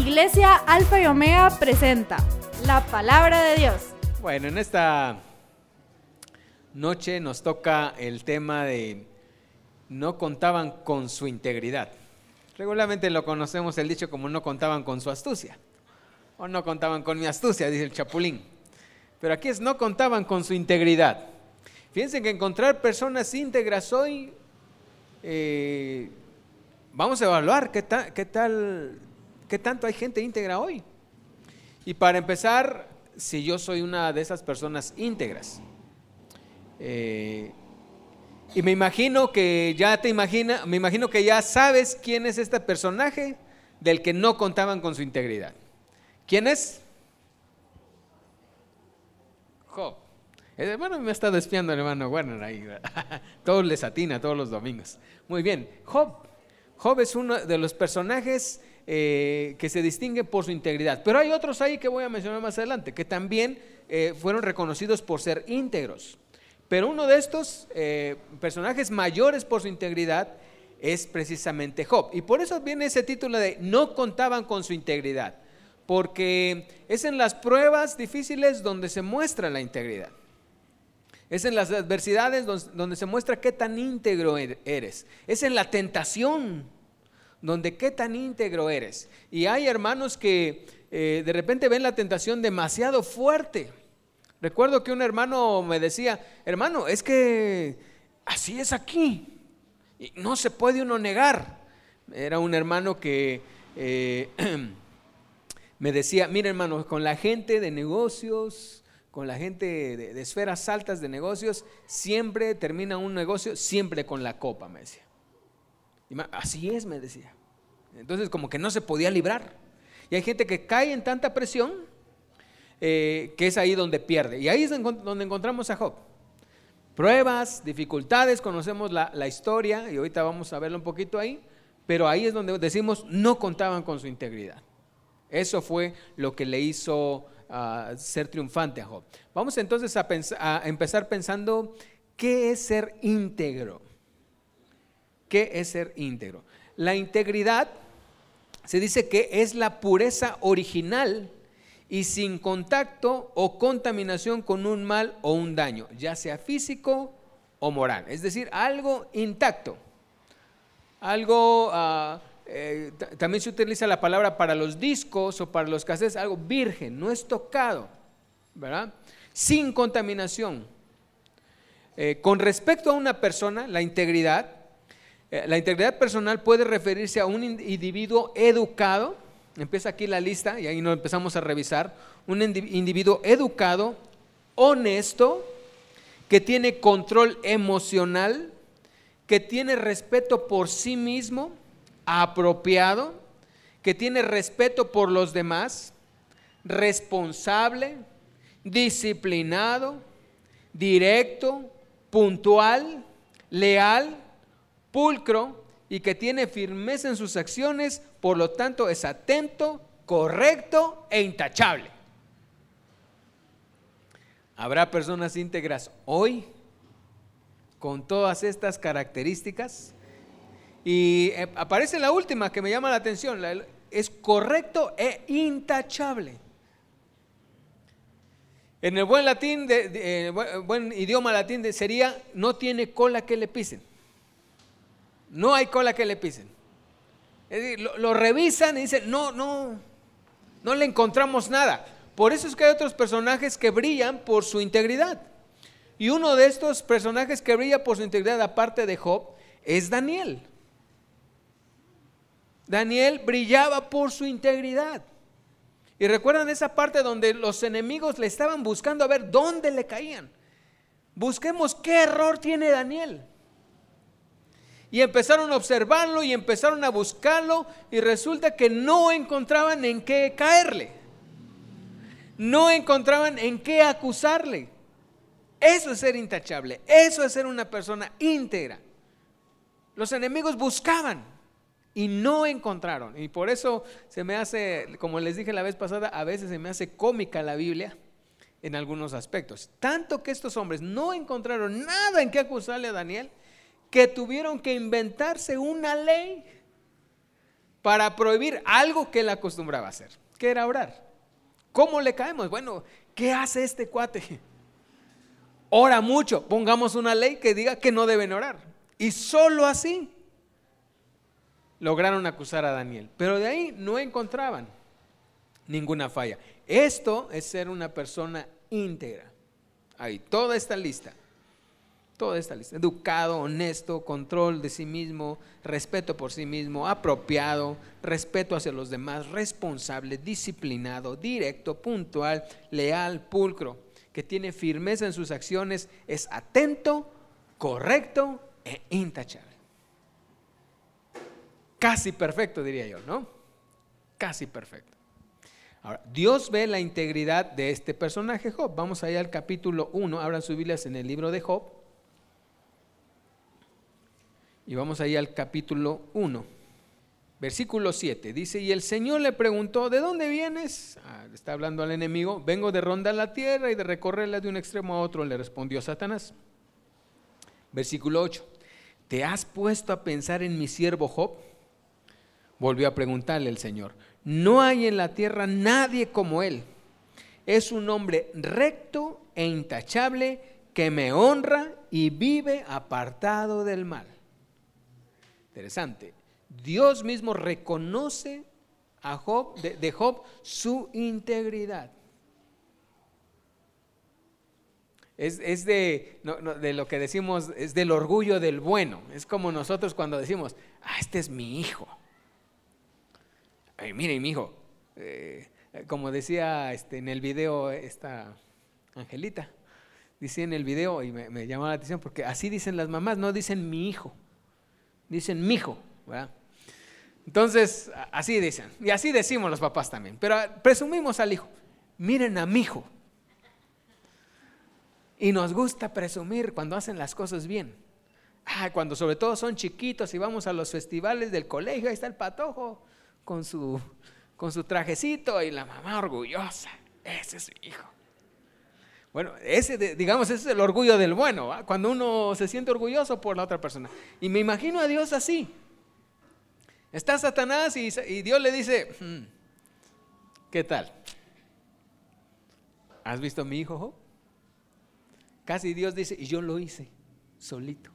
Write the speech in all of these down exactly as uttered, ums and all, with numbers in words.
Iglesia Alfa y Omega presenta la palabra de Dios. Bueno, en esta noche nos toca el tema de no contaban con su integridad. Regularmente lo conocemos el dicho como no contaban con su astucia, o no contaban con mi astucia, dice el Chapulín. Pero aquí es no contaban con su integridad. Fíjense que encontrar personas íntegras hoy, eh, vamos a evaluar qué, ta, qué tal, qué tanto hay gente íntegra hoy. Y para empezar, si yo soy una de esas personas íntegras, eh, y me imagino que ya te imagina, me imagino que ya sabes quién es este personaje del que no contaban con su integridad. ¿Quién es? Job. El hermano me está espiando, el hermano Werner ahí. Todos les atina todos los domingos. Muy bien. Job. Job es uno de los personajes eh, que se distingue por su integridad. Pero hay otros ahí que voy a mencionar más adelante, que también eh, fueron reconocidos por ser íntegros. Pero uno de estos eh, personajes mayores por su integridad es precisamente Job. Y por eso viene ese título de no contaban con su integridad. Porque es en las pruebas difíciles donde se muestra la integridad. Es en las adversidades donde se muestra qué tan íntegro eres. Es en la tentación donde qué tan íntegro eres. Y hay hermanos que eh, de repente ven la tentación demasiado fuerte. Recuerdo que un hermano me decía, hermano, es que así es aquí. Y no se puede uno negar. Era un hermano que eh, me decía, mira hermano, con la gente de negocios, con la gente de, de esferas altas de negocios, siempre termina un negocio, siempre con la copa, me decía. Y así es, me decía. Entonces como que no se podía librar. Y hay gente que cae en tanta presión eh, que es ahí donde pierde. Y ahí es donde encontramos a Job. Pruebas, dificultades, conocemos la, la historia y ahorita vamos a verlo un poquito ahí. Pero ahí es donde decimos, no contaban con su integridad. Eso fue lo que le hizo uh, ser triunfante a Job. Vamos entonces a, pens- a empezar pensando, ¿qué es ser íntegro? ¿Qué es ser íntegro? La integridad se dice que es la pureza original y sin contacto o contaminación con un mal o un daño, ya sea físico o moral. Es decir, algo intacto, algo... Uh, Eh, t- también se utiliza la palabra para los discos o para los cassettes, algo virgen, no es tocado, ¿verdad? Sin contaminación. Eh, con respecto a una persona, la integridad, eh, la integridad personal puede referirse a un individuo educado, empieza aquí la lista y ahí nos empezamos a revisar, un individuo educado, honesto, que tiene control emocional, que tiene respeto por sí mismo, apropiado, que tiene respeto por los demás, responsable, disciplinado, directo, puntual, leal, pulcro y que tiene firmeza en sus acciones, por lo tanto es atento, correcto e intachable. ¿Habrá personas íntegras hoy con todas estas características? Y aparece la última que me llama la atención, es correcto e intachable. En el buen latín, de, de, eh, buen idioma latín de, sería, no tiene cola que le pisen. No hay cola que le pisen. Es decir, lo, lo revisan y dicen, no, no, no le encontramos nada. Por eso es que hay otros personajes que brillan por su integridad. Y uno de estos personajes que brilla por su integridad, aparte de Job, es Daniel. Daniel brillaba por su integridad. Y recuerdan esa parte donde los enemigos le estaban buscando a ver dónde le caían. Busquemos qué error tiene Daniel. Y empezaron a observarlo y empezaron a buscarlo y resulta que no encontraban en qué caerle. No encontraban en qué acusarle. Eso es ser intachable. Eso es ser una persona íntegra. Los enemigos buscaban y no encontraron. Y por eso se me hace, como les dije la vez pasada, a veces se me hace cómica la Biblia en algunos aspectos. Tanto que estos hombres no encontraron nada en qué acusarle a Daniel, que tuvieron que inventarse una ley para prohibir algo que él acostumbraba a hacer, que era orar. ¿Cómo le caemos? Bueno, ¿qué hace este cuate? Ora mucho, pongamos una ley que diga que no deben orar. Y solo así lograron acusar a Daniel, pero de ahí no encontraban ninguna falla. Esto es ser una persona íntegra. Ahí, toda esta lista, toda esta lista: educado, honesto, control de sí mismo, respeto por sí mismo, apropiado, respeto hacia los demás, responsable, disciplinado, directo, puntual, leal, pulcro, que tiene firmeza en sus acciones, es atento, correcto e intachable. Casi perfecto, diría yo, ¿no? Casi perfecto. Ahora, Dios ve la integridad de este personaje Job. Vamos allá al capítulo uno, abran sus Biblias en el libro de Job. Y vamos allá al capítulo uno, versículo siete. Dice: y el Señor le preguntó, ¿de dónde vienes? Ah, está hablando al enemigo. Vengo de rondar la tierra y de recorrerla de un extremo a otro, le respondió Satanás. Versículo ocho. ¿Te has puesto a pensar en mi siervo Job? Volvió a preguntarle el Señor. No hay en la tierra nadie como él. Es un hombre recto e intachable que me honra y vive apartado del mal. Interesante. Dios mismo reconoce a Job, de, de Job su integridad. Es, es de, no, no, de lo que decimos, es del orgullo del bueno. Es como nosotros cuando decimos, ah, este es mi hijo. Ay, mire, mi hijo, eh, como decía este, en el video esta Angelita, decía en el video, y me, me llamó la atención porque así dicen las mamás, no dicen mi hijo, dicen mi hijo, ¿verdad? Entonces, así dicen, y así decimos los papás también, pero presumimos al hijo, miren a mi hijo. Y nos gusta presumir cuando hacen las cosas bien. Ah, cuando sobre todo son chiquitos y vamos a los festivales del colegio, ahí está el patojo con su, con su trajecito y la mamá orgullosa, ese es mi hijo. Bueno, ese, digamos, ese es el orgullo del bueno, ¿va? Cuando uno se siente orgulloso por la otra persona. Y me imagino a Dios así. Está Satanás y, y Dios le dice, hmm, ¿qué tal? ¿Has visto a mi hijo Job? Casi Dios dice, y yo lo hice solito.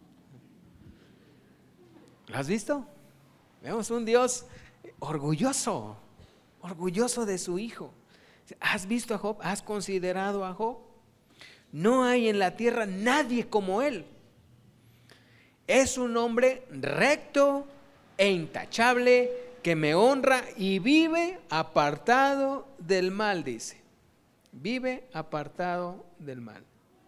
¿Lo has visto? Vemos un Dios orgulloso, orgulloso de su hijo. ¿Has visto a Job? ¿Has considerado a Job? No hay en la tierra nadie como él. Es un hombre recto e intachable que me honra y vive apartado del mal, dice. Vive apartado del mal.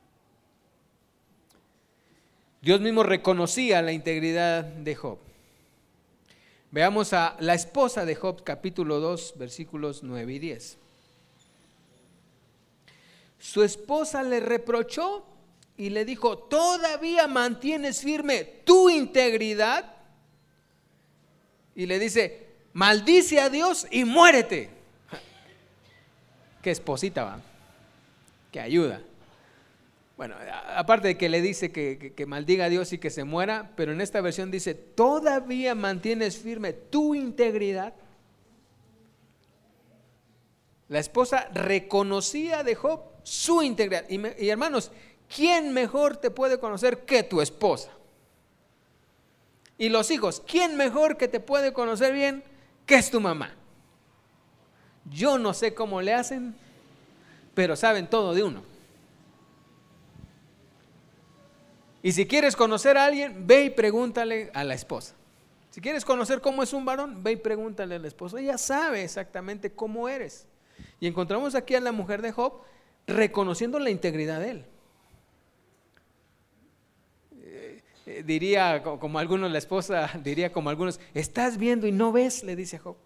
Dios mismo reconocía la integridad de Job. Veamos a la esposa de Job, capítulo dos, versículos nueve y diez. Su esposa le reprochó y le dijo, ¿todavía mantienes firme tu integridad? Y le dice, maldice a Dios y muérete. Qué esposita va, qué ayuda. Bueno, aparte de que le dice que, que, que maldiga a Dios y que se muera, pero en esta versión dice, ¿todavía mantienes firme tu integridad? La esposa reconocía de Job su integridad. Y, me, y hermanos, ¿quién mejor te puede conocer que tu esposa? Y los hijos, ¿quién mejor que te puede conocer bien que es tu mamá? Yo no sé cómo le hacen, pero saben todo de uno. Y si quieres conocer a alguien, ve y pregúntale a la esposa. Si quieres conocer cómo es un varón, ve y pregúntale a la esposa. Ella sabe exactamente cómo eres. Y encontramos aquí a la mujer de Job reconociendo la integridad de él. Eh, eh, diría como algunos, la esposa diría como algunos, estás viendo y no ves, le dice a Job.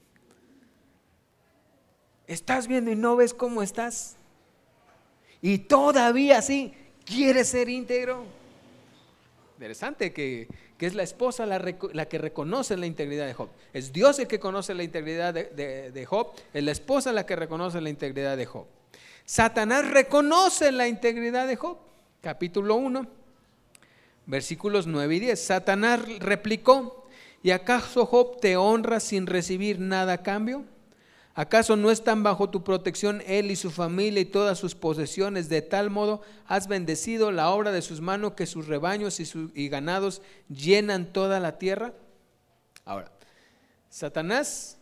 Estás viendo y no ves cómo estás. Y todavía así quieres ser íntegro. Interesante que, que es la esposa la, la que reconoce la integridad de Job. Es Dios el que conoce la integridad de, de, de Job. Es la esposa la que reconoce la integridad de Job. Satanás reconoce la integridad de Job. Capítulo uno, versículos nueve y diez. Satanás replicó, ¿Y acaso Job te honra sin recibir nada a cambio? ¿Acaso no están bajo tu protección él y su familia y todas sus posesiones? De tal modo has bendecido la obra de sus manos, que sus rebaños y, sus, y ganados llenan toda la tierra. Ahora, Satanás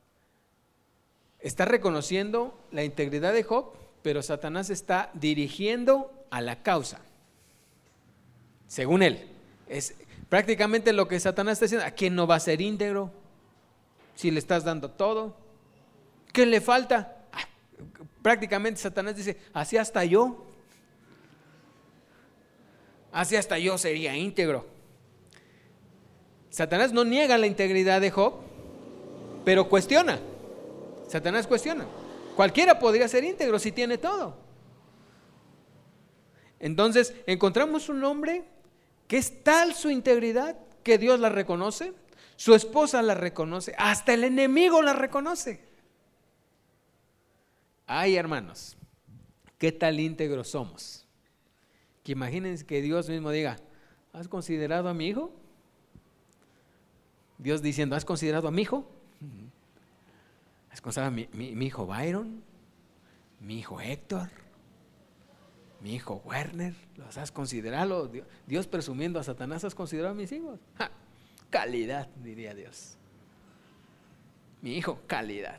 está reconociendo la integridad de Job, pero Satanás está dirigiendo a la causa, según él. Es prácticamente lo que Satanás está diciendo: ¿a quién no va a ser íntegro si le estás dando todo? ¿Qué le falta? Ah, prácticamente Satanás dice: así hasta yo, así hasta yo sería íntegro. Satanás no niega la integridad de Job, pero cuestiona. Satanás cuestiona. Cualquiera podría ser íntegro si tiene todo. Entonces encontramos un hombre que es tal su integridad que Dios la reconoce, su esposa la reconoce, hasta el enemigo la reconoce. Ay, hermanos, qué tal íntegros somos, que imagínense que Dios mismo diga: ¿has considerado a mi hijo? Dios diciendo: ¿has considerado a mi hijo? ¿Has considerado a mi, mi, mi hijo Byron? ¿Mi hijo Héctor? ¿Mi hijo Werner? ¿Los has considerado? Dios, Dios presumiendo a Satanás: ¿has considerado a mis hijos? ¡Ja! Calidad, diría Dios. Mi hijo, calidad.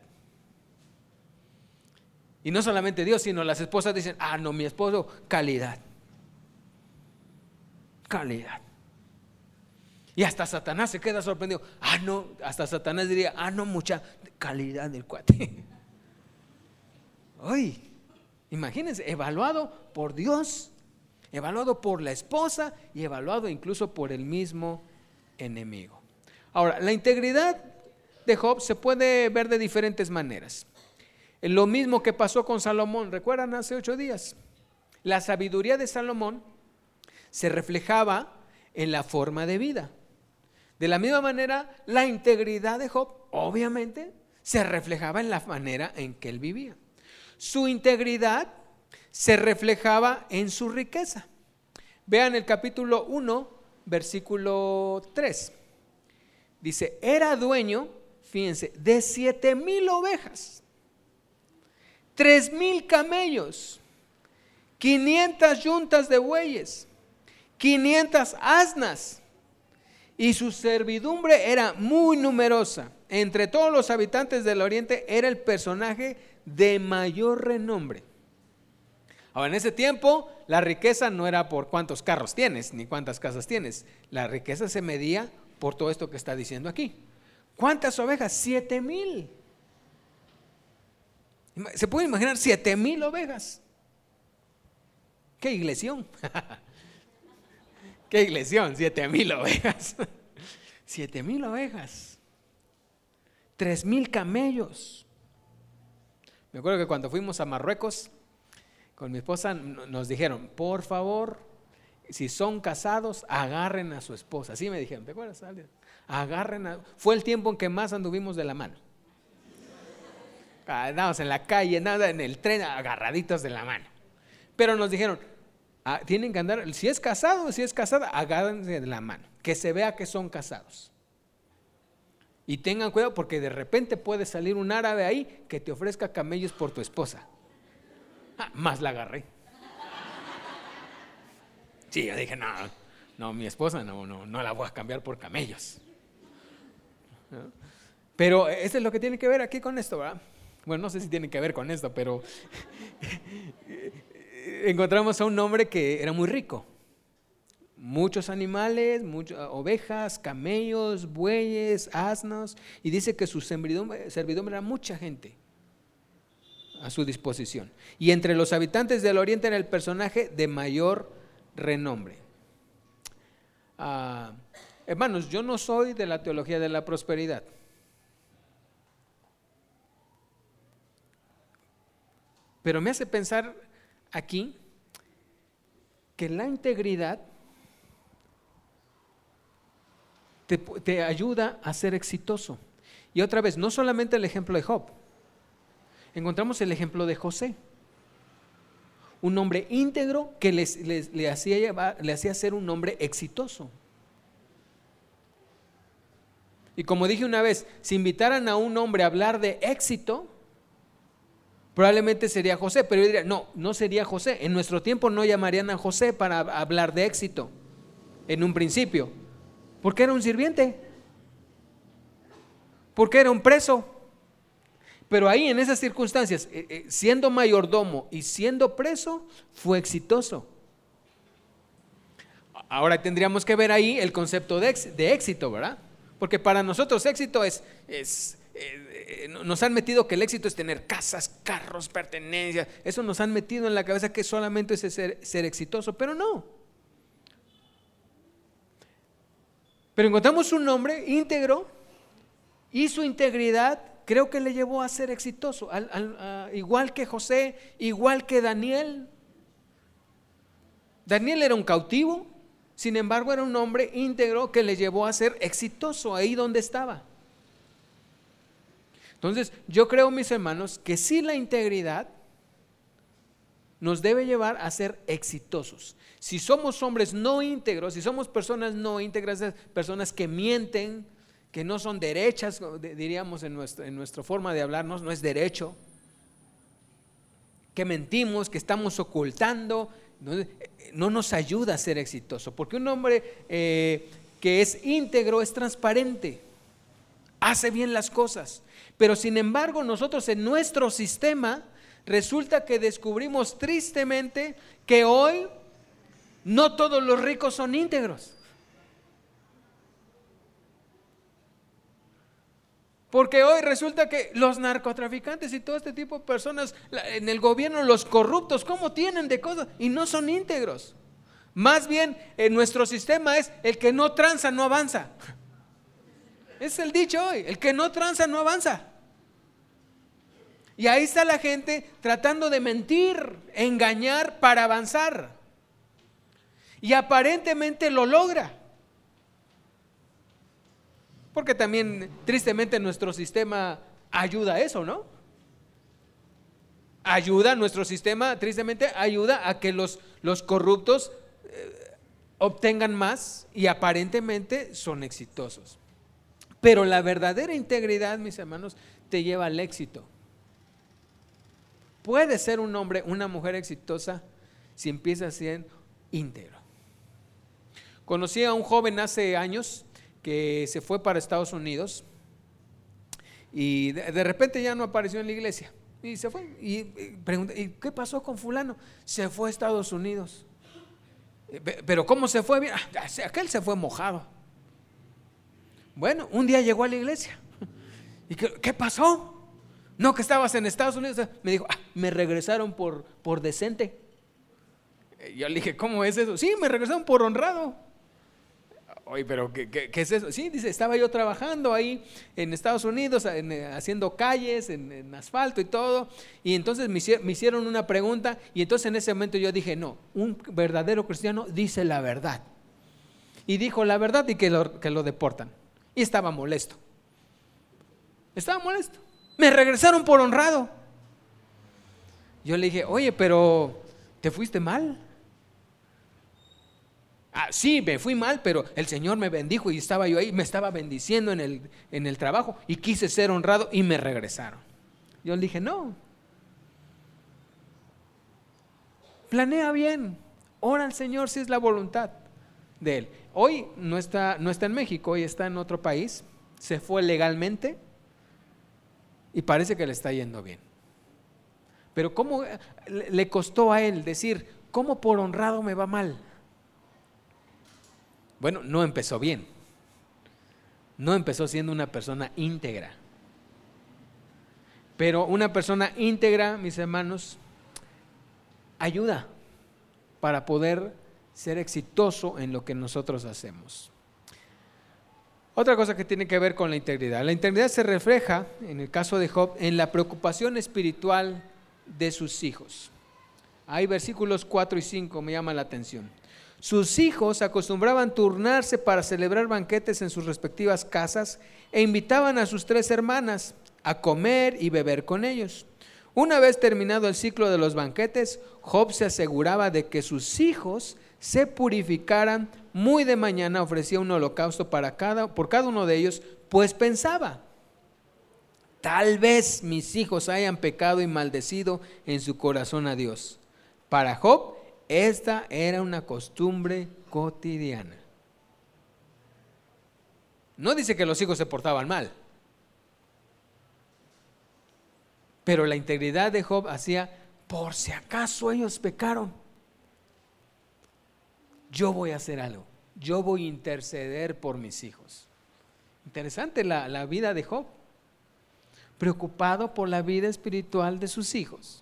Y no solamente Dios, sino las esposas dicen: ah, no, mi esposo, calidad. Calidad. Y hasta Satanás se queda sorprendido. Ah, no, hasta Satanás diría: ah, no, mucha calidad del cuate. Ay, imagínense, evaluado por Dios, evaluado por la esposa y evaluado incluso por el mismo enemigo. Ahora, la integridad de Job se puede ver de diferentes maneras. Lo mismo que pasó con Salomón, ¿recuerdan hace ocho días? La sabiduría de Salomón se reflejaba en la forma de vida. De la misma manera, la integridad de Job, obviamente, se reflejaba en la manera en que él vivía. Su integridad se reflejaba en su riqueza. Vean el capítulo uno, versículo tres. Dice: era dueño, fíjense, de siete mil ovejas, tres mil camellos, quinientas yuntas de bueyes, quinientas asnas, y su servidumbre era muy numerosa. Entre todos los habitantes del oriente era el personaje de mayor renombre. Ahora, en ese tiempo la riqueza no era por cuántos carros tienes ni cuántas casas tienes. La riqueza se medía por todo esto que está diciendo aquí. ¿Cuántas ovejas? Siete mil. ¿Se puede imaginar siete mil ovejas? ¡Qué iglesión! ¡Qué iglesión! Siete mil ovejas. Siete mil ovejas. Tres mil camellos. Me acuerdo que cuando fuimos a Marruecos con mi esposa nos dijeron: por favor, si son casados, agarren a su esposa. Así me dijeron, ¿te acuerdas? Agarren a... Fue el tiempo en que más anduvimos de la mano. Andábamos en la calle, nada, en el tren, agarraditos de la mano. Pero nos dijeron: ah, tienen que andar, si es casado o si es casada, agárrense de la mano, que se vea que son casados. Y tengan cuidado, porque de repente puede salir un árabe ahí que te ofrezca camellos por tu esposa. Ah, más la agarré. Sí, yo dije: no, no, mi esposa no, no, no la voy a cambiar por camellos. ¿No? Pero eso es lo que tiene que ver aquí con esto, ¿verdad? Bueno, no sé si tiene que ver con esto, pero encontramos a un hombre que era muy rico. Muchos animales, muchas ovejas, camellos, bueyes, asnos, y dice que su servidumbre, servidumbre era mucha gente a su disposición. Y entre los habitantes del oriente era el personaje de mayor renombre. Ah, hermanos, yo no soy de la teología de la prosperidad. Pero me hace pensar aquí que la integridad te, te ayuda a ser exitoso. Y otra vez, no solamente el ejemplo de Job, encontramos el ejemplo de José, un hombre íntegro que les, les, le, hacía llevar, le hacía ser un hombre exitoso. Y como dije una vez, si invitaran a un hombre a hablar de éxito, probablemente sería José, pero yo diría, no, no sería José. En nuestro tiempo no llamarían a José para hablar de éxito, en un principio, porque era un sirviente, porque era un preso. Pero ahí en esas circunstancias, eh, eh, siendo mayordomo y siendo preso, fue exitoso. Ahora tendríamos que ver ahí el concepto de, ex, de éxito, ¿verdad? Porque para nosotros éxito es, es eh, eh, nos han metido que el éxito es tener casas, carros, pertenencias. Eso nos han metido en la cabeza que solamente es ser, ser exitoso, pero no. Pero encontramos un hombre íntegro y su integridad creo que le llevó a ser exitoso, al, al, a, igual que José, igual que Daniel. Daniel era un cautivo, sin embargo era un hombre íntegro que le llevó a ser exitoso ahí donde estaba. Entonces yo creo, mis hermanos, que sí, la integridad nos debe llevar a ser exitosos. Si somos hombres no íntegros, si somos personas no íntegras, personas que mienten, que no son derechas, diríamos en nuestra, en nuestra forma de hablarnos, no es derecho, que mentimos, que estamos ocultando, no, no nos ayuda a ser exitoso, porque un hombre eh, que es íntegro es transparente, hace bien las cosas, pero sin embargo nosotros en nuestro sistema resulta que descubrimos tristemente que hoy no todos los ricos son íntegros. Porque hoy resulta que los narcotraficantes y todo este tipo de personas en el gobierno, los corruptos, ¿cómo tienen de cosas? Y no son íntegros. Más bien, en nuestro sistema es el que no tranza no avanza. Es el dicho hoy, el que no tranza no avanza. Y ahí está la gente tratando de mentir, engañar para avanzar. Y aparentemente lo logra. Porque también tristemente nuestro sistema ayuda a eso, ¿no? Ayuda, nuestro sistema tristemente ayuda a que los, los corruptos eh, obtengan más y aparentemente son exitosos. Pero la verdadera integridad, mis hermanos, te lleva al éxito. Puedes ser un hombre, una mujer exitosa si empiezas siendo íntegro. Conocí a un joven hace años que se fue para Estados Unidos y de, de repente ya no apareció en la iglesia y se fue y, y pregunté, ¿y qué pasó con fulano? Se fue a Estados Unidos. Pero ¿cómo se fue? Aquel se fue mojado. Bueno, un día llegó a la iglesia y ¿qué, qué pasó? No, que estabas en Estados Unidos. Me dijo, ah, me regresaron por, por decente. Yo le dije, ¿cómo es eso? Sí, me regresaron por honrado. Oye, pero ¿qué, qué, ¿qué es eso? Sí, dice, estaba yo trabajando ahí en Estados Unidos, en, haciendo calles, en, en asfalto y todo, y entonces me hicieron, me hicieron una pregunta, y entonces en ese momento yo dije, no, un verdadero cristiano dice la verdad. Y dijo la verdad y que lo, que lo deportan. Y estaba molesto. Estaba molesto. Me regresaron por honrado. Yo le dije, oye, pero ¿te fuiste mal? Ah, sí, me fui mal, pero el Señor me bendijo y estaba yo ahí, me estaba bendiciendo en el, en el trabajo y quise ser honrado y me regresaron. Yo le dije, no. Planea bien, ora al Señor si es la voluntad de Él. Hoy no está, no está en México, hoy está en otro país, se fue legalmente y parece que le está yendo bien. Pero ¿cómo le costó a él decir, cómo por honrado me va mal? Bueno, no empezó bien. No empezó siendo una persona íntegra. Pero una persona íntegra, mis hermanos, ayuda para poder ser exitoso en lo que nosotros hacemos. Otra cosa que tiene que ver con la integridad. La integridad se refleja, en el caso de Job, en la preocupación espiritual de sus hijos. Hay versículos cuatro y cinco, me llama la atención. Sus hijos acostumbraban turnarse para celebrar banquetes en sus respectivas casas e invitaban a sus tres hermanas a comer y beber con ellos. Una vez terminado el ciclo de los banquetes, Job se aseguraba de que sus hijos se purificaran. Muy de mañana ofrecía un holocausto para cada, por cada uno de ellos pues pensaba, tal vez mis hijos hayan pecado y maldecido en su corazón a Dios. Para Job, esta era una costumbre cotidiana. No dice que los hijos se portaban mal, pero la integridad de Job hacía, por si acaso ellos pecaron, yo voy a hacer algo, yo voy a interceder por mis hijos. Interesante la, la vida de Job, preocupado por la vida espiritual de sus hijos.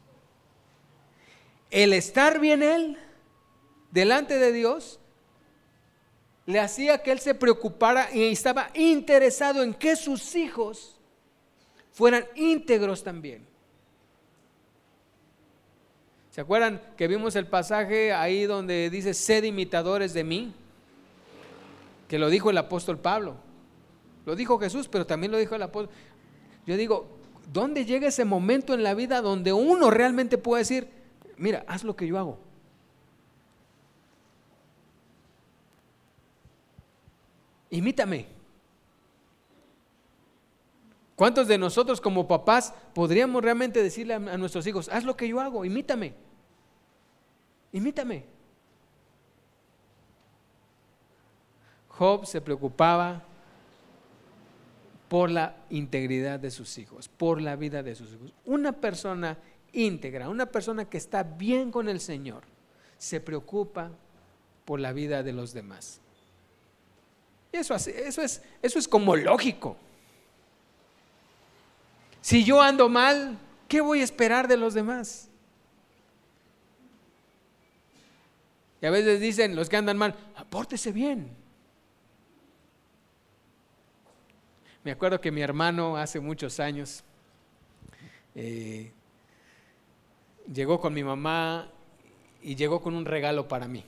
El estar bien él delante de Dios le hacía que él se preocupara y estaba interesado en que sus hijos fueran íntegros también. ¿Se acuerdan que vimos el pasaje ahí donde dice sed imitadores de mí? Que lo dijo el apóstol Pablo, lo dijo Jesús, pero también lo dijo el apóstol. Yo digo, ¿dónde llega ese momento en la vida donde uno realmente puede decir, mira, haz lo que yo hago? Imítame. ¿Cuántos de nosotros como papás podríamos realmente decirle a, a nuestros hijos, haz lo que yo hago, imítame? Imítame. Job se preocupaba por la integridad de sus hijos, por la vida de sus hijos. Una persona íntegra, una persona que está bien con el Señor, se preocupa por la vida de los demás. Eso, eso, es, eso es como lógico. Si yo ando mal, ¿qué voy a esperar de los demás? Y a veces dicen los que andan mal, pórtese bien. Me acuerdo que mi hermano hace muchos años eh, llegó con mi mamá y llegó con un regalo para mí.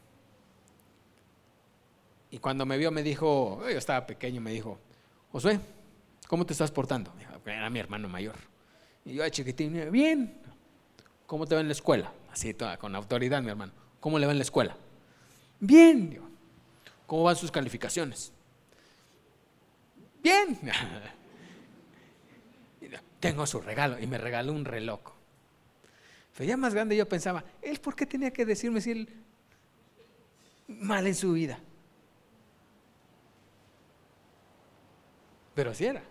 Y cuando me vio me dijo, yo estaba pequeño, me dijo, Josué, ¿cómo te estás portando? Era mi hermano mayor. Y yo, chiquitín, bien. ¿Cómo te va en la escuela? Así, toda, con autoridad, mi hermano. ¿Cómo le va en la escuela? Bien. ¿Cómo van sus calificaciones? Bien. Tengo su regalo. Y me regaló un reloj. Pero ya más grande yo pensaba, ¿él por qué tenía que decirme si él mal en su vida? Pero así era.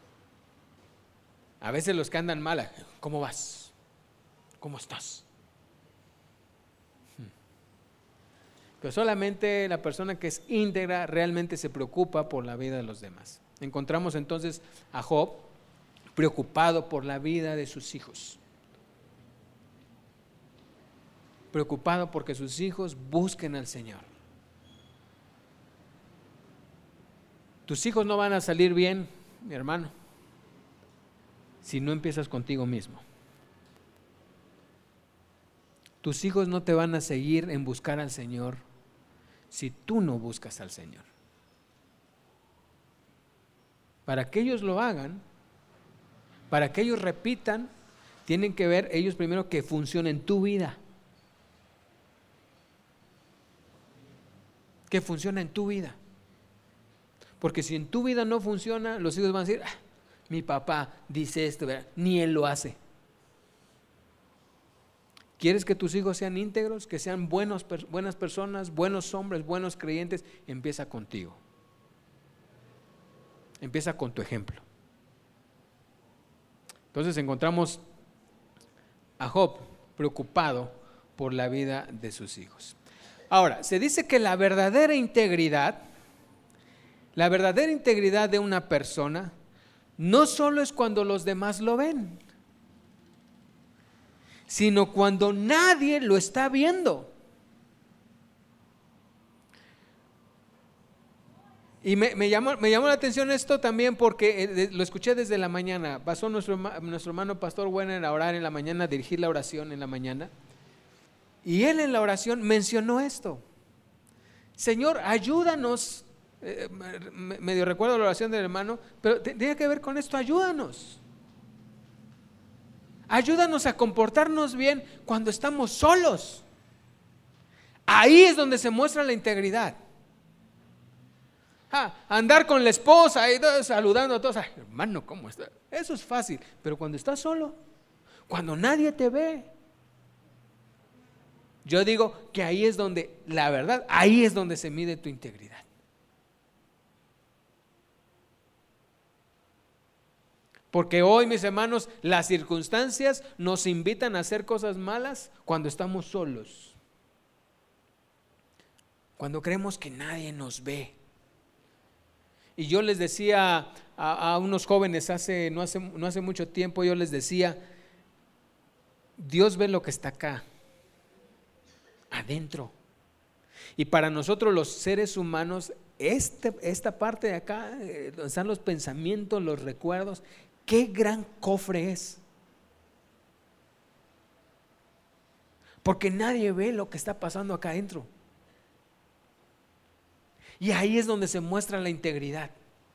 A veces los que andan mal, ¿cómo vas? ¿Cómo estás? Pero solamente la persona que es íntegra realmente se preocupa por la vida de los demás. Encontramos entonces a Job preocupado por la vida de sus hijos. Preocupado porque sus hijos busquen al Señor. Tus hijos no van a salir bien, mi hermano, si no empiezas contigo mismo. Tus hijos no te van a seguir en buscar al Señor si tú no buscas al Señor. Para que ellos lo hagan, para que ellos repitan, tienen que ver ellos primero que funcione en tu vida. Que funcione en tu vida. Porque si en tu vida no funciona, los hijos van a decir, ah, mi papá dice esto, ¿verdad? Ni él lo hace. ¿Quieres que tus hijos sean íntegros, que sean buenos, buenas personas, buenos hombres, buenos creyentes? Empieza contigo. Empieza con tu ejemplo. Entonces encontramos a Job preocupado por la vida de sus hijos. Ahora, se dice que la verdadera integridad, la verdadera integridad de una persona no solo es cuando los demás lo ven, sino cuando nadie lo está viendo. Y me, me, llamó, me llamó la atención esto también porque eh, lo escuché desde la mañana. Pasó nuestro, nuestro hermano Pastor Werner a orar en la mañana, a dirigir la oración en la mañana. Y él en la oración mencionó esto. Señor, ayúdanos. Eh, medio recuerdo la oración del hermano, pero tiene que ver con esto, ayúdanos. Ayúdanos a comportarnos bien cuando estamos solos. Ahí es donde se muestra la integridad. Ah, andar con la esposa y todo, saludando a todos. Ay, hermano, ¿cómo está? Eso es fácil. Pero cuando estás solo, cuando nadie te ve, yo digo que ahí es donde, la verdad, ahí es donde se mide tu integridad. Porque hoy, mis hermanos, las circunstancias nos invitan a hacer cosas malas cuando estamos solos, cuando creemos que nadie nos ve. Y yo les decía a, a unos jóvenes hace no, hace no hace mucho tiempo, yo les decía, Dios ve lo que está acá, adentro. Y para nosotros los seres humanos, este, esta parte de acá, eh, donde están los pensamientos, los recuerdos, qué gran cofre es. Porque nadie ve lo que está pasando acá adentro. Y ahí es donde se muestra la integridad.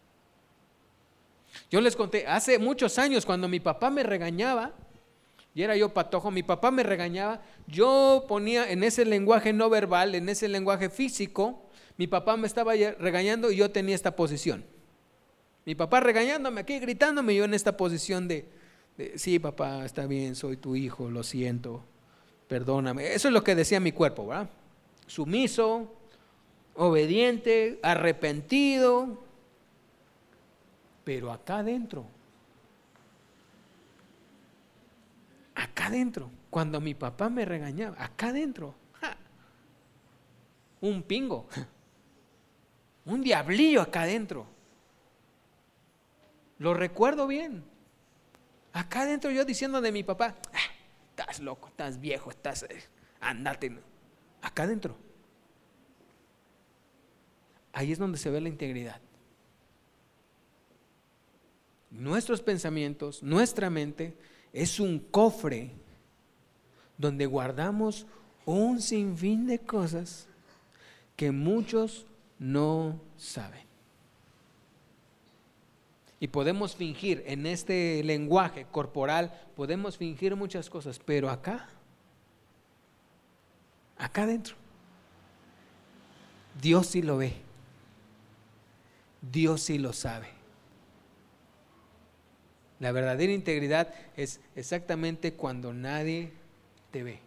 Yo les conté, hace muchos años cuando mi papá me regañaba, y era yo patojo, mi papá me regañaba, yo ponía en ese lenguaje no verbal, en ese lenguaje físico, mi papá me estaba regañando y yo tenía esta posición. Mi papá regañándome aquí, gritándome, yo en esta posición de, de sí, papá, está bien, soy tu hijo, lo siento, perdóname. Eso es lo que decía mi cuerpo, ¿verdad? Sumiso, obediente, arrepentido, pero acá adentro, acá adentro, cuando mi papá me regañaba, acá adentro, ¡ja! Un pingo, un diablillo acá adentro. Lo recuerdo bien. Acá adentro yo diciendo de mi papá, ah, estás loco, estás viejo, estás, eh, andate. Acá adentro. Ahí es donde se ve la integridad. Nuestros pensamientos, nuestra mente es un cofre donde guardamos un sinfín de cosas que muchos no saben. Y podemos fingir en este lenguaje corporal, podemos fingir muchas cosas, pero acá, acá adentro, Dios sí lo ve, Dios sí lo sabe. La verdadera integridad es exactamente cuando nadie te ve.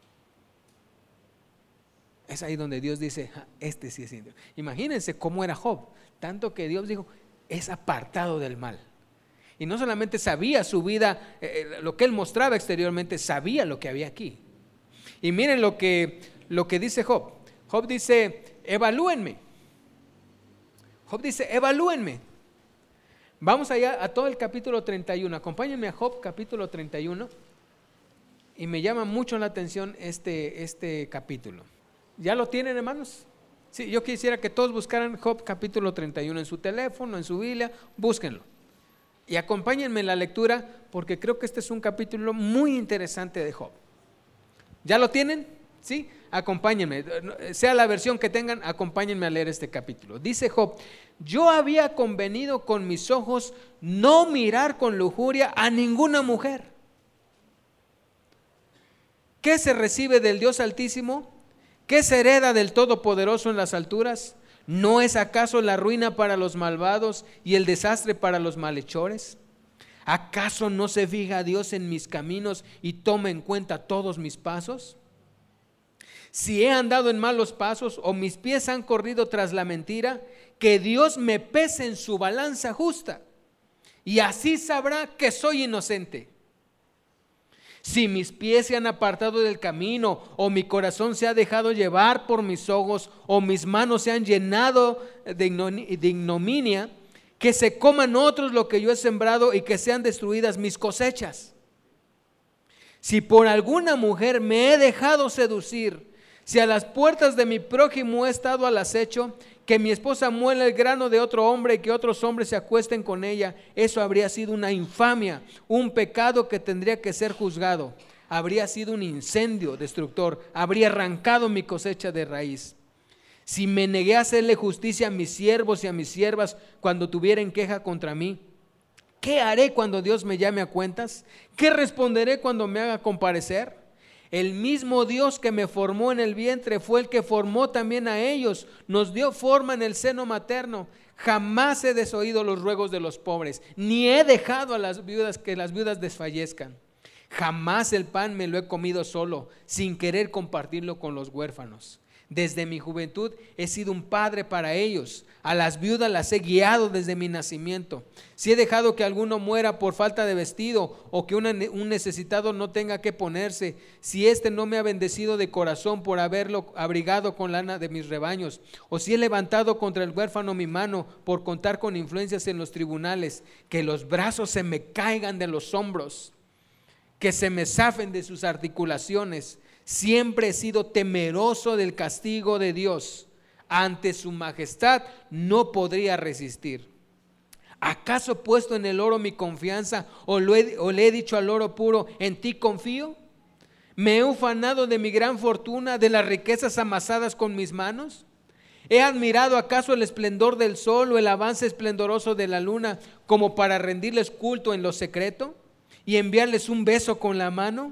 Es ahí donde Dios dice, ah, este sí es íntegro. Imagínense cómo era Job, tanto que Dios dijo, es apartado del mal. Y no solamente sabía su vida, eh, lo que él mostraba exteriormente, sabía lo que había aquí. Y miren lo que, lo que dice Job. Job dice, evalúenme. Job dice, evalúenme. Vamos allá a todo el capítulo treinta y uno. Acompáñenme a Job capítulo treinta y uno. Y me llama mucho la atención este, este capítulo. ¿Ya lo tienen, hermanos? Sí, yo quisiera que todos buscaran Job capítulo treinta y uno en su teléfono, en su Biblia, búsquenlo. Y acompáñenme en la lectura porque creo que este es un capítulo muy interesante de Job. ¿Ya lo tienen? Sí, acompáñenme, sea la versión que tengan, acompáñenme a leer este capítulo. Dice Job, yo había convenido con mis ojos no mirar con lujuria a ninguna mujer. ¿Qué se recibe del Dios Altísimo? ¿Qué se hereda del Todopoderoso en las alturas? ¿No es acaso la ruina para los malvados y el desastre para los malhechores? ¿Acaso no se fija Dios en mis caminos y toma en cuenta todos mis pasos? Si he andado en malos pasos o mis pies han corrido tras la mentira, que Dios me pese en su balanza justa y así sabrá que soy inocente. Si mis pies se han apartado del camino, o mi corazón se ha dejado llevar por mis ojos, o mis manos se han llenado de ignominia, que se coman otros lo que yo he sembrado y que sean destruidas mis cosechas. Si por alguna mujer me he dejado seducir, si a las puertas de mi prójimo he estado al acecho, que mi esposa muela el grano de otro hombre y que otros hombres se acuesten con ella, eso habría sido una infamia, un pecado que tendría que ser juzgado. Habría sido un incendio destructor, habría arrancado mi cosecha de raíz. Si me negué a hacerle justicia a mis siervos y a mis siervas cuando tuvieren queja contra mí, ¿qué haré cuando Dios me llame a cuentas? ¿Qué responderé cuando me haga comparecer? El mismo Dios que me formó en el vientre fue el que formó también a ellos. Nos dio forma en el seno materno. Jamás he desoído los ruegos de los pobres, ni he dejado a las viudas que las viudas desfallezcan. Jamás el pan me lo he comido solo, sin querer compartirlo con los huérfanos. Desde mi juventud he sido un padre para ellos. A las viudas las he guiado desde mi nacimiento. Si he dejado que alguno muera por falta de vestido, o que una, un necesitado no tenga que ponerse, si éste no me ha bendecido de corazón por haberlo abrigado con lana de mis rebaños, o si he levantado contra el huérfano mi mano por contar con influencias en los tribunales, que los brazos se me caigan de los hombros, que se me zafen de sus articulaciones. Siempre he sido temeroso del castigo de Dios. Ante su majestad no podría resistir. ¿Acaso he puesto en el oro mi confianza, o, lo he, o le he dicho al oro puro, en ti confío? ¿Me he ufanado de mi gran fortuna, de las riquezas amasadas con mis manos? ¿He admirado acaso el esplendor del sol o el avance esplendoroso de la luna, como para rendirles culto en lo secreto y enviarles un beso con la mano?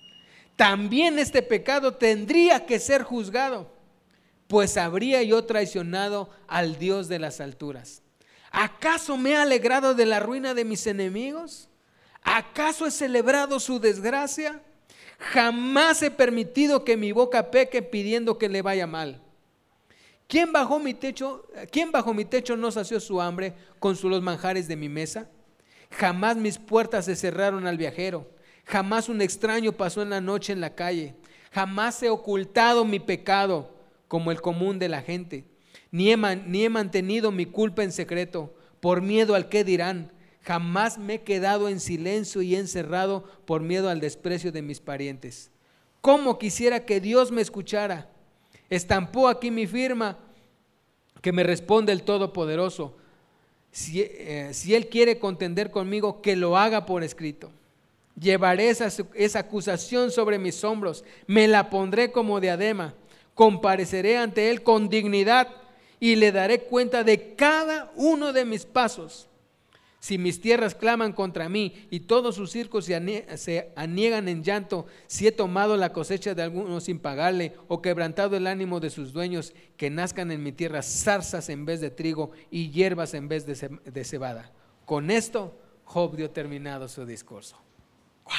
También este pecado tendría que ser juzgado, pues habría yo traicionado al Dios de las alturas. ¿Acaso me he alegrado de la ruina de mis enemigos? ¿Acaso he celebrado su desgracia? Jamás he permitido que mi boca peque pidiendo que le vaya mal. ¿Quién bajo mi techo, quién bajo mi techo no sació su hambre con los manjares de mi mesa? Jamás mis puertas se cerraron al viajero. Jamás un extraño pasó en la noche en la calle. Jamás he ocultado mi pecado como el común de la gente, ni he, man, ni he mantenido mi culpa en secreto por miedo al que dirán. Jamás me he quedado en silencio y encerrado por miedo al desprecio de mis parientes. ¿Cómo quisiera que Dios me escuchara? Estampó aquí mi firma, que me responde el Todopoderoso. Si, eh, si Él quiere contender conmigo, que lo haga por escrito. Llevaré esa, esa acusación sobre mis hombros, me la pondré como diadema, compareceré ante Él con dignidad y le daré cuenta de cada uno de mis pasos. Si mis tierras claman contra mí y todos sus circos se aniegan en llanto, si he tomado la cosecha de algunos sin pagarle o quebrantado el ánimo de sus dueños, que nazcan en mi tierra zarzas en vez de trigo y hierbas en vez de cebada. Con esto Job dio terminado su discurso. ¡Wow!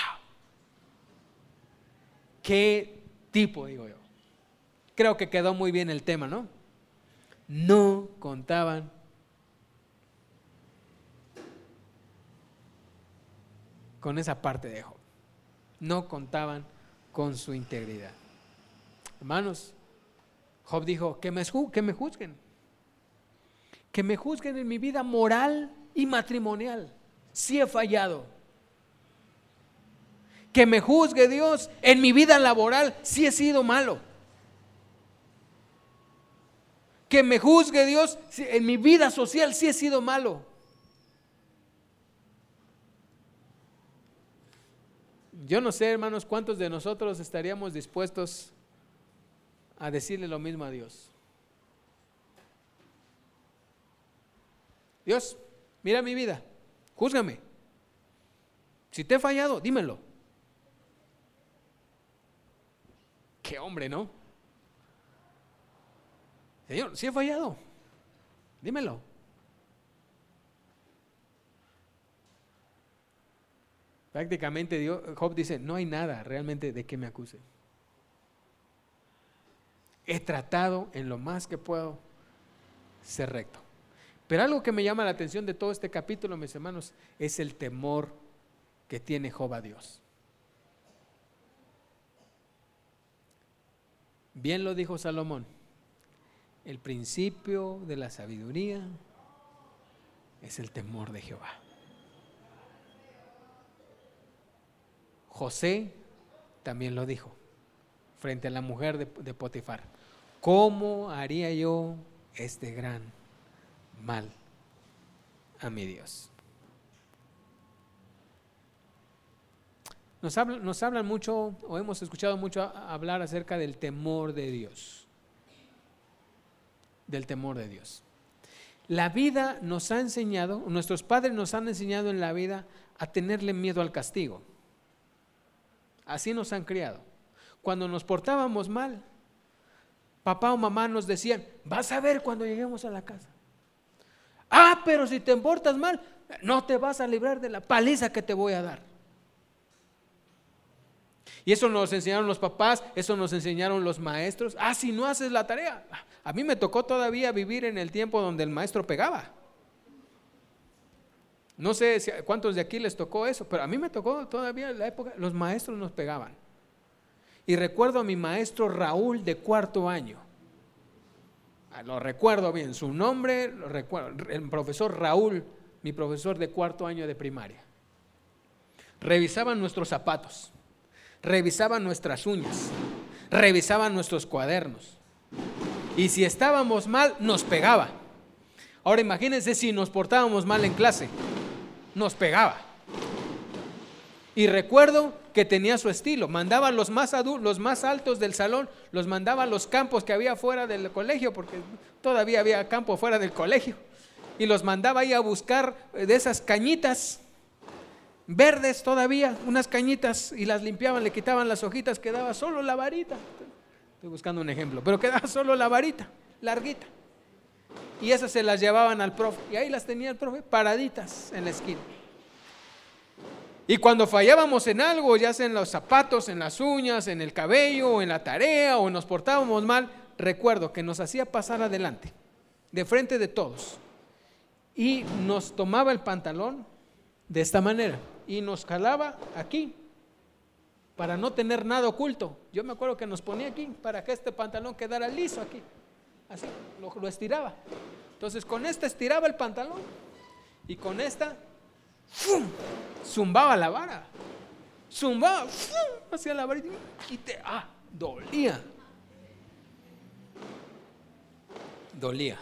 ¿Qué tipo, digo yo? Creo que quedó muy bien el tema, ¿no? No contaban con esa parte de Job. No contaban con su integridad. Hermanos, Job dijo, que me, que me juzguen. Que me juzguen en mi vida moral y matrimonial. Si he fallado. Que me juzgue Dios en mi vida laboral si he sido malo. Que me juzgue Dios en mi vida social si he sido malo. Yo no sé, hermanos, cuántos de nosotros estaríamos dispuestos a decirle lo mismo a Dios. Dios, mira mi vida, júzgame. Si te he fallado, dímelo. Qué hombre, ¿no? Señor, si he fallado, dímelo. Prácticamente Dios, Job dice, no hay nada realmente de que me acuse. He tratado en lo más que puedo ser recto. Pero algo que me llama la atención de todo este capítulo, mis hermanos, es el temor que tiene Job a Dios. Bien lo dijo Salomón, el principio de la sabiduría es el temor de Jehová. José también lo dijo frente a la mujer de, de Potifar. ¿Cómo haría yo este gran mal a mi Dios? Nos hablan, nos hablan mucho, o hemos escuchado mucho hablar acerca del temor de Dios. Del temor de Dios. La vida nos ha enseñado, nuestros padres nos han enseñado en la vida a tenerle miedo al castigo. Así nos han criado. Cuando nos portábamos mal, papá o mamá nos decían, vas a ver cuando lleguemos a la casa. Ah, pero si te portas mal, no te vas a librar de la paliza que te voy a dar. Y eso nos enseñaron los papás, eso nos enseñaron los maestros. Ah, si no haces la tarea. A mí me tocó todavía vivir en el tiempo donde el maestro pegaba. No sé si, cuántos de aquí les tocó eso, pero a mí me tocó todavía en la época, los maestros nos pegaban. Y recuerdo a mi maestro Raúl de cuarto año. Lo recuerdo bien, su nombre lo recuerdo, el profesor Raúl, mi profesor de cuarto año de primaria. Revisaban nuestros zapatos, revisaban nuestras uñas, revisaban nuestros cuadernos. Y si estábamos mal, nos pegaba. Ahora imagínense si nos portábamos mal en clase, nos pegaba. Y recuerdo que tenía su estilo, mandaba a los más adultos, los más altos del salón, los mandaba a los campos que había fuera del colegio, porque todavía había campo fuera del colegio, y los mandaba ahí a buscar de esas cañitas verdes todavía, unas cañitas, y las limpiaban, le quitaban las hojitas, quedaba solo la varita. Estoy buscando un ejemplo, pero quedaba solo la varita, larguita. Y esas se las llevaban al profe, y ahí las tenía el profe paraditas en la esquina. Y cuando fallábamos en algo, ya sea en los zapatos, en las uñas, en el cabello, o en la tarea, o nos portábamos mal, recuerdo que nos hacía pasar adelante, de frente de todos, y nos tomaba el pantalón de esta manera, y nos jalaba aquí, para no tener nada oculto. Yo me acuerdo que nos ponía aquí, para que este pantalón quedara liso aquí, así, lo, lo estiraba. Entonces con esta estiraba el pantalón, y con esta ¡fum! Zumbaba la vara, zumbaba, ¡fum! Hacia la varita y te, ah, dolía, dolía.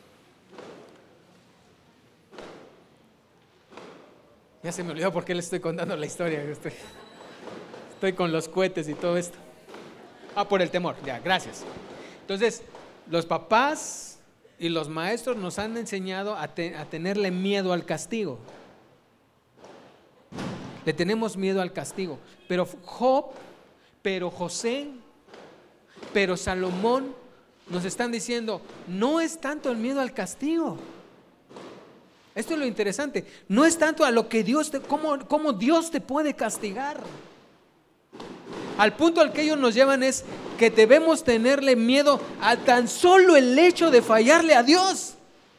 Ya se me olvidó por qué les estoy contando la historia. Estoy, estoy con los cohetes y todo esto. Ah, por el temor, ya, gracias. Entonces, los papás y los maestros nos han enseñado a, te, a tenerle miedo al castigo. Le tenemos miedo al castigo. Pero Job, pero José, pero Salomón nos están diciendo, no es tanto el miedo al castigo. Esto es lo interesante. No es tanto a lo que Dios te, cómo, cómo Dios te puede castigar. Al punto al que ellos nos llevan es que debemos tenerle miedo a tan solo el hecho de fallarle a Dios.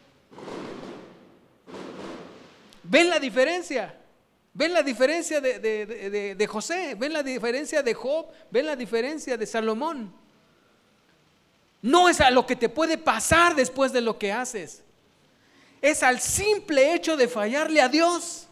¿Ven la diferencia? ¿Ven la diferencia de, de, de, de José? ¿Ven la diferencia de Job? ¿Ven la diferencia de Salomón? No es a lo que te puede pasar después de lo que haces. Es al simple hecho de fallarle a Dios.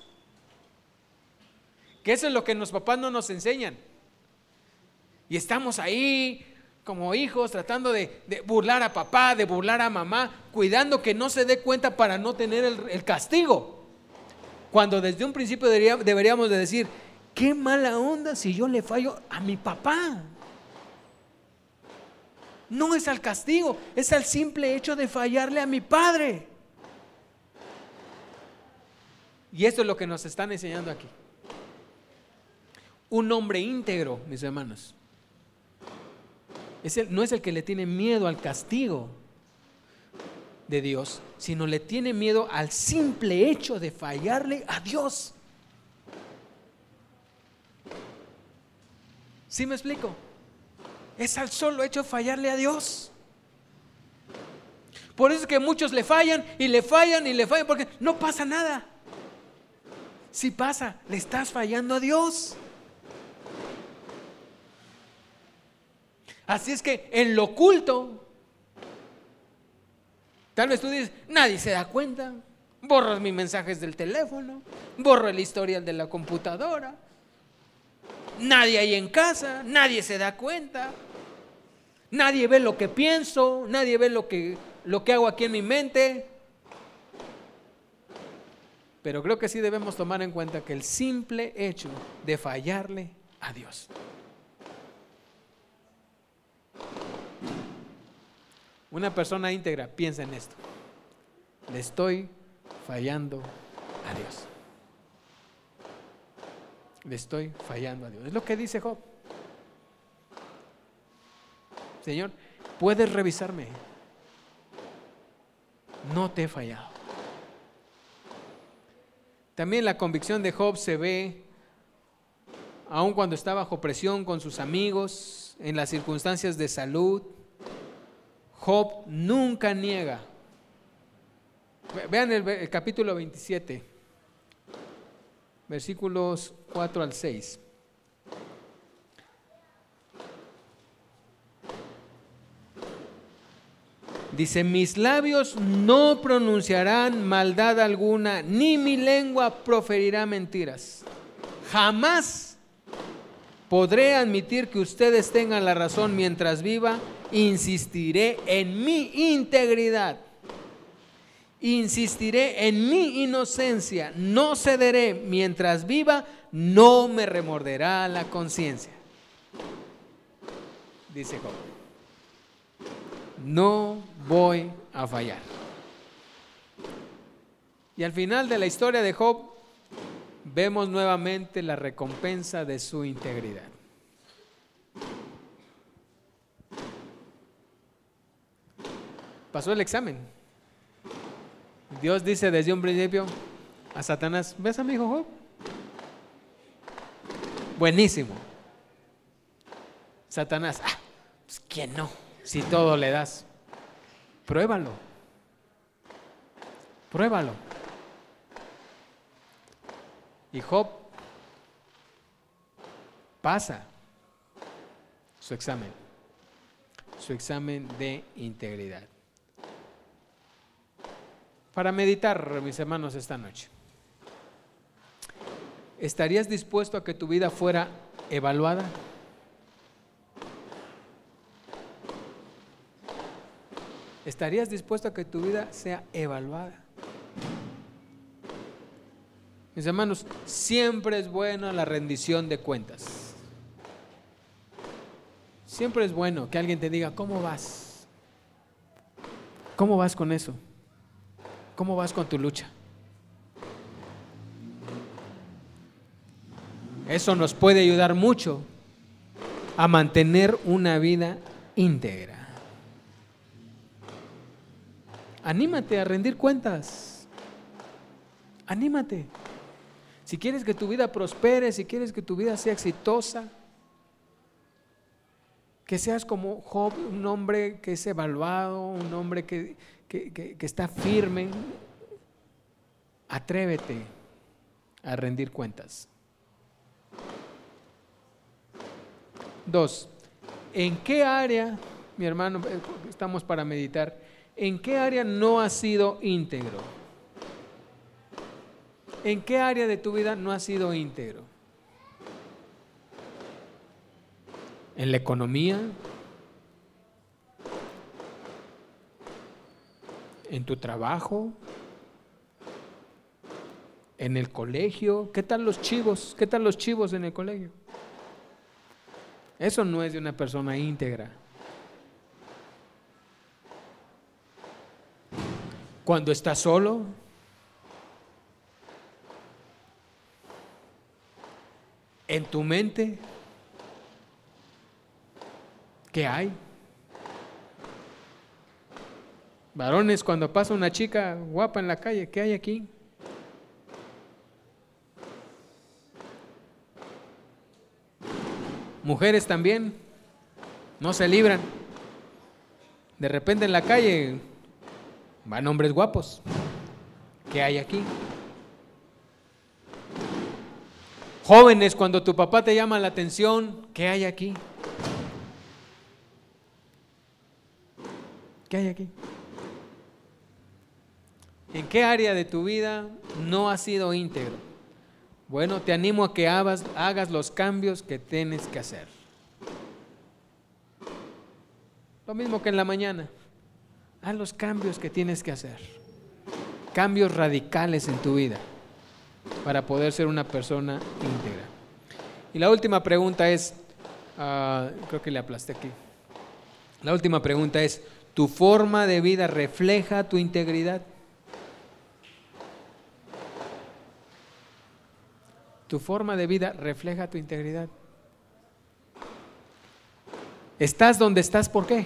Que eso es lo que los papás no nos enseñan. Y estamos ahí como hijos tratando de, de burlar a papá, de burlar a mamá, cuidando que no se dé cuenta para no tener el, el castigo. Cuando desde un principio debería, deberíamos de decir, qué mala onda si yo le fallo a mi papá. No es al castigo, es al simple hecho de fallarle a mi padre. Y esto es lo que nos están enseñando aquí. Un hombre íntegro, mis hermanos, es el, no es el que le tiene miedo al castigo de Dios, sino le tiene miedo al simple hecho de fallarle a Dios. ¿Sí me explico? Es al solo hecho de fallarle a Dios. Por eso es que muchos le fallan y le fallan y le fallan, porque no pasa nada. Si pasa, le estás fallando a Dios. Así es que en lo oculto, tal vez tú dices, nadie se da cuenta, borro mis mensajes del teléfono, borro el historial de la computadora, nadie hay en casa, nadie se da cuenta, nadie ve lo que pienso, nadie ve lo que, lo que hago aquí en mi mente. Pero creo que sí debemos tomar en cuenta que el simple hecho de fallarle a Dios, una persona íntegra piensa en esto: le estoy fallando a Dios. Le estoy fallando a Dios. Es lo que dice Job. Señor, puedes revisarme. No te he fallado. También la convicción de Job se ve aun cuando está bajo presión con sus amigos, en las circunstancias de salud. Job nunca niega. Vean el, el capítulo veintisiete, versículos cuatro al seis. Dice: mis labios no pronunciarán maldad alguna, ni mi lengua proferirá mentiras. Jamás podré admitir que ustedes tengan la razón mientras viva. Insistiré en mi integridad. Insistiré en mi inocencia. No cederé. Mientras viva, no me remorderá la conciencia. Dice Job. No voy a fallar. Y al final de la historia de Job, vemos nuevamente la recompensa de su integridad. Pasó el examen. Dios dice desde un principio a Satanás: ¿ves a mi hijo Job? Buenísimo. Satanás: ah, pues ¿quién no? Si todo le das. Pruébalo. Pruébalo. Y Job pasa su examen. Su examen de integridad. Para meditar, mis hermanos, esta noche. ¿Estarías dispuesto a que tu vida fuera evaluada? ¿Estarías dispuesto a que tu vida sea evaluada? Mis hermanos, siempre es buena la rendición de cuentas. Siempre es bueno que alguien te diga: ¿cómo vas? ¿Cómo vas con eso? ¿Cómo vas con tu lucha? Eso nos puede ayudar mucho a mantener una vida íntegra. Anímate a rendir cuentas. Anímate. Si quieres que tu vida prospere, si quieres que tu vida sea exitosa, que seas como Job, un hombre que es evaluado, un hombre que, que, que, que está firme, atrévete a rendir cuentas. Dos, ¿en qué área, mi hermano, estamos para meditar, en qué área no has sido íntegro? ¿En qué área de tu vida no has sido íntegro? ¿En la economía? ¿En tu trabajo? ¿En el colegio? ¿Qué tal los chivos? ¿Qué tal los chivos en el colegio? Eso no es de una persona íntegra. Cuando estás solo, en tu mente, ¿qué hay? Varones, cuando pasa una chica guapa en la calle, ¿qué hay aquí? Mujeres también, no se libran. De repente en la calle van hombres guapos. ¿Qué hay aquí? Jóvenes, cuando tu papá te llama la atención, ¿qué hay aquí? ¿Qué hay aquí? ¿En qué área de tu vida no has sido íntegro? Bueno, te animo a que hagas, hagas los cambios que tienes que hacer. Lo mismo que en la mañana. Haz los cambios que tienes que hacer. Cambios radicales en tu vida para poder ser una persona íntegra. Y la última pregunta es, uh, creo que le aplasté aquí. La última pregunta es, ¿tu forma de vida refleja tu integridad? ¿Tu forma de vida refleja tu integridad? ¿Estás donde estás por qué?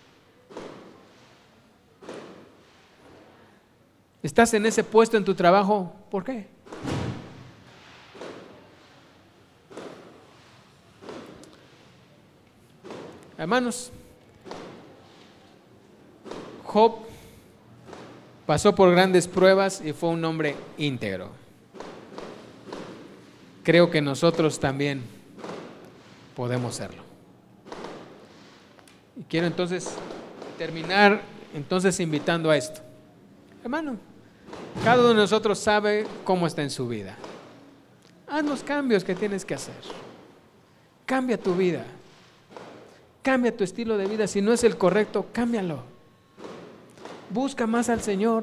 ¿Estás en ese puesto en tu trabajo por qué? Hermanos, Job pasó por grandes pruebas y fue un hombre íntegro. Creo que nosotros también podemos serlo. Y quiero entonces terminar entonces invitando a esto. Hermano, cada uno de nosotros sabe cómo está en su vida. Haz los cambios que tienes que hacer. Cambia tu vida. Cambia tu estilo de vida. Si no es el correcto, cámbialo. Busca más al Señor.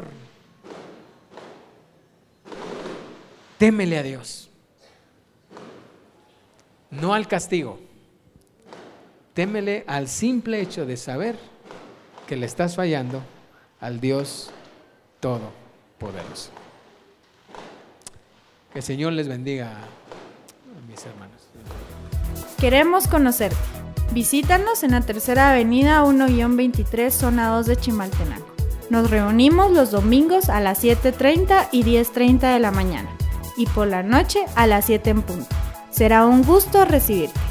Témele a Dios. No al castigo. Témele al simple hecho de saber que le estás fallando al Dios Todopoderoso. Que el Señor les bendiga a mis hermanos. Queremos conocerte. Visítanos en la Tercera Avenida uno veintitrés, zona dos de Chimaltenango. Nos reunimos los domingos a las siete treinta y diez treinta de la mañana y por la noche a las siete en punto. Será un gusto recibirte.